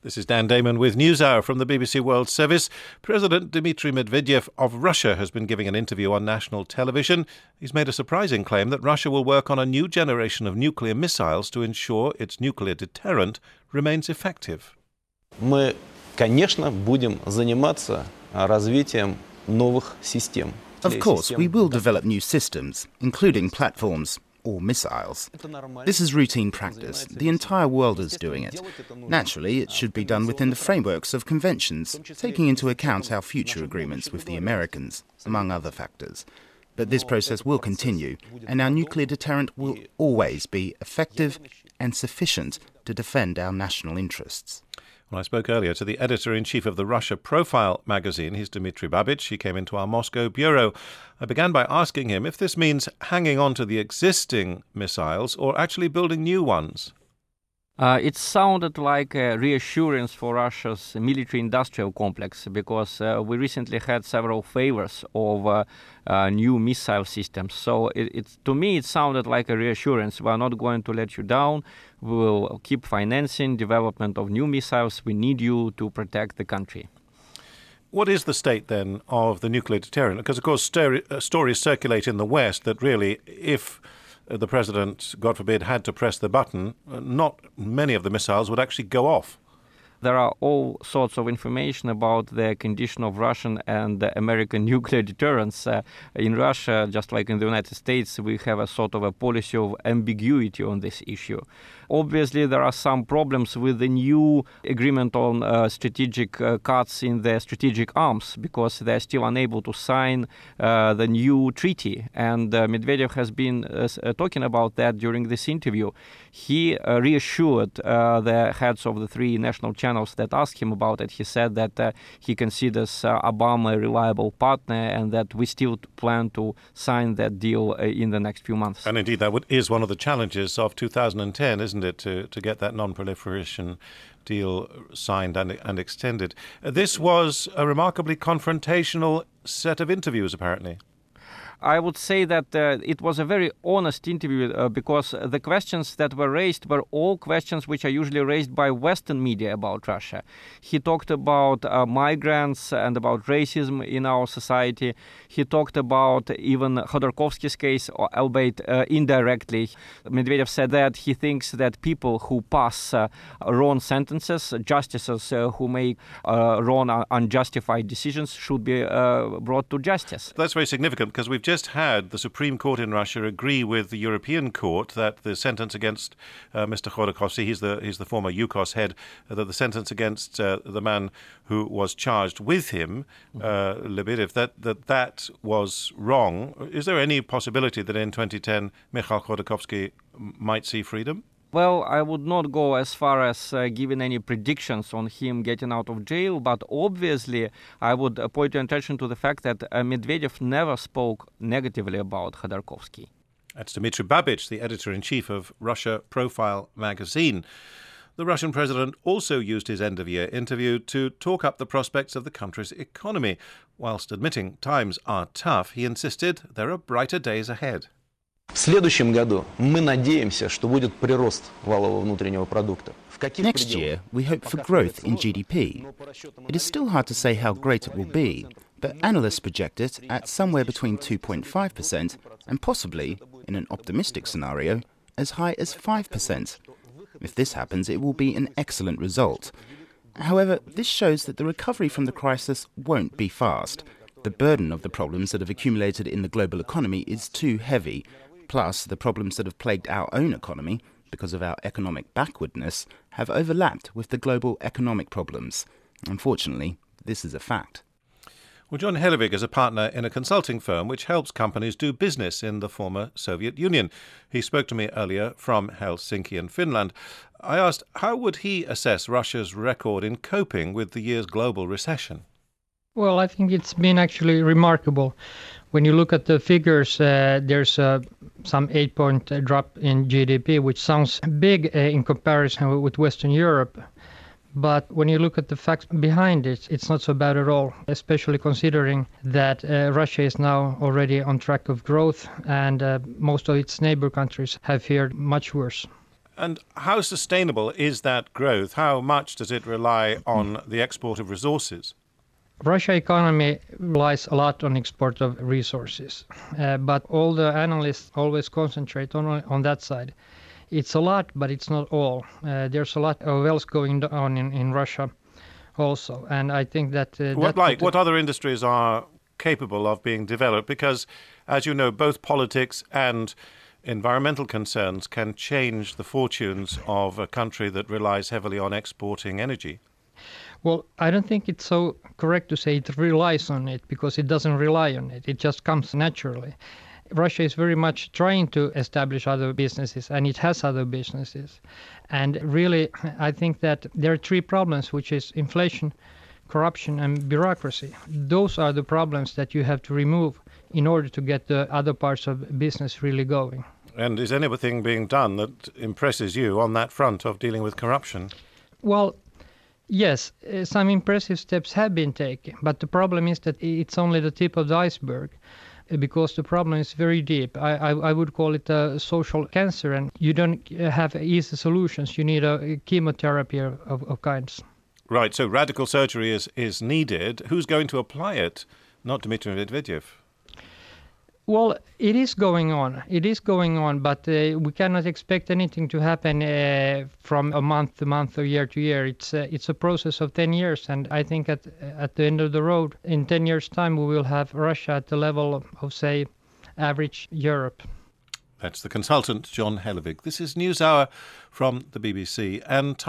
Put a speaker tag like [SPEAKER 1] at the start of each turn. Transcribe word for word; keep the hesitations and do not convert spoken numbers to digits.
[SPEAKER 1] This is Dan Damon with NewsHour from the B B C World Service. President Dmitry Medvedev of Russia has been giving an interview on national television. He's made a surprising claim that Russia will work on a new generation of nuclear missiles to ensure its nuclear deterrent remains effective.
[SPEAKER 2] Мы, конечно, будем заниматься развитием новых систем.
[SPEAKER 3] Of course, we will develop new systems, including platforms or missiles. This is routine practice. The entire world is doing it. Naturally, it should be done within the frameworks of conventions, taking into account our future agreements with the Americans, among other factors. But this process will continue, and our nuclear deterrent will always be effective and sufficient to defend our national interests.
[SPEAKER 1] Well, I spoke earlier to the editor-in-chief of the Russia Profile magazine. He's Dmitry Babich. He came into our Moscow bureau. I began by asking him if this means hanging on to the existing missiles or actually building new ones.
[SPEAKER 4] Uh, it sounded like a reassurance for Russia's military-industrial complex because uh, we recently had several favors of uh, uh, new missile systems. So it, it, to me, it sounded like a reassurance. We are not going to let you down. We will keep financing development of new missiles. We need you to protect the country.
[SPEAKER 1] What is the state, then, of the nuclear deterrent? Because, of course, story, uh, stories circulate in the West that really, if the president, God forbid, had to press the button, not many of the missiles would actually go off.
[SPEAKER 4] There are all sorts of information about the condition of Russian and American nuclear deterrence. Uh, in Russia, just like in the United States, we have a sort of a policy of ambiguity on this issue. Obviously, there are some problems with the new agreement on uh, strategic uh, cuts in the strategic arms because they're still unable to sign uh, the new treaty. And uh, Medvedev has been uh, talking about that during this interview. He uh, reassured uh, the heads of the three national channels that asked him about it. He said that uh, he considers uh, Obama a reliable partner and that we still plan to sign that deal uh, in the next few months.
[SPEAKER 1] And indeed, that would, is one of the challenges of two thousand ten, isn't it, to, to get that non-proliferation deal signed and, and extended. Uh, this was a remarkably confrontational set of interviews, apparently.
[SPEAKER 4] I would say that uh, it was a very honest interview uh, because the questions that were raised were all questions which are usually raised by Western media about Russia. He talked about uh, migrants and about racism in our society. He talked about even Khodorkovsky's case, albeit uh, indirectly. Medvedev said that he thinks that people who pass uh, wrong sentences, justices uh, who make uh, wrong, uh, unjustified decisions should be uh, brought to justice.
[SPEAKER 1] That's very significant because we've just just had the Supreme Court in Russia agree with the European Court that the sentence against uh, Mister Khodorkovsky, he's the he's the former Yukos head, uh, that the sentence against uh, the man who was charged with him, uh, Lebedev, that, that that was wrong. Is there any possibility that in twenty ten Mikhail Khodorkovsky might see freedom?
[SPEAKER 4] Well, I would not go as far as uh, giving any predictions on him getting out of jail, but obviously I would uh, point your attention to the fact that uh, Medvedev never spoke negatively about Khodorkovsky.
[SPEAKER 1] That's Dmitry Babich, the editor-in-chief of Russia Profile magazine. The Russian president also used his end-of-year interview to talk up the prospects of the country's economy. Whilst admitting times are tough, he insisted there are brighter days ahead.
[SPEAKER 2] В следующем году мы надеемся, что будет прирост валового внутреннего продукта.
[SPEAKER 3] Next year, we hope for growth in G D P. It is still hard to say how great it will be, but analysts project it at somewhere between two point five percent and possibly, in an optimistic scenario, as high as five percent. If this happens, it will be an excellent result. However, this shows that the recovery from the crisis won't be fast. The burden of the problems that have accumulated in the global economy is too heavy. Plus, the problems that have plagued our own economy, because of our economic backwardness, have overlapped with the global economic problems. Unfortunately, this is a fact.
[SPEAKER 1] Well, John Helevig is a partner in a consulting firm which helps companies do business in the former Soviet Union. He spoke to me earlier from Helsinki in Finland. I asked how would he assess Russia's record in coping with the year's global recession?
[SPEAKER 5] Well, I think it's been actually remarkable. When you look at the figures, uh, there's uh, some eight-point drop in G D P, which sounds big uh, in comparison with Western Europe. But when you look at the facts behind it, it's not so bad at all, especially considering that uh, Russia is now already on track of growth and uh, most of its neighbor countries have fared much worse.
[SPEAKER 1] And how sustainable is that growth? How much does it rely on the export of resources?
[SPEAKER 5] Russia economy relies a lot on export of resources, uh, but all the analysts always concentrate on on that side. It's a lot, but it's not all. Uh, there's a lot of else going on in, in Russia also, and I think that... Uh,
[SPEAKER 1] what,
[SPEAKER 5] that
[SPEAKER 1] like, what other industries are capable of being developed? Because, as you know, both politics and environmental concerns can change the fortunes of a country that relies heavily on exporting energy.
[SPEAKER 5] Well, I don't think it's so correct to say it relies on it, because it doesn't rely on it. It just comes naturally. Russia is very much trying to establish other businesses, and it has other businesses. And really, I think that there are three problems, which is inflation, corruption, and bureaucracy. Those are the problems that you have to remove in order to get the other parts of business really going.
[SPEAKER 1] And is anything being done that impresses you on that front of dealing with corruption?
[SPEAKER 5] Well, yes, uh, some impressive steps have been taken, but the problem is that it's only the tip of the iceberg, uh, because the problem is very deep. I, I, I would call it a social cancer, and you don't have easy solutions. You need a chemotherapy of, of kinds.
[SPEAKER 1] Right, so radical surgery is, is needed. Who's going to apply it? Not Dmitry Medvedev.
[SPEAKER 5] Well, it is going on. It is going on, but uh, we cannot expect anything to happen uh, from a month to month or year to year. It's uh, it's a process of ten years, and I think at at the end of the road, in ten years' time, we will have Russia at the level of, of say, average Europe.
[SPEAKER 1] That's the consultant, John Hellevig. This is NewsHour from the B B C. And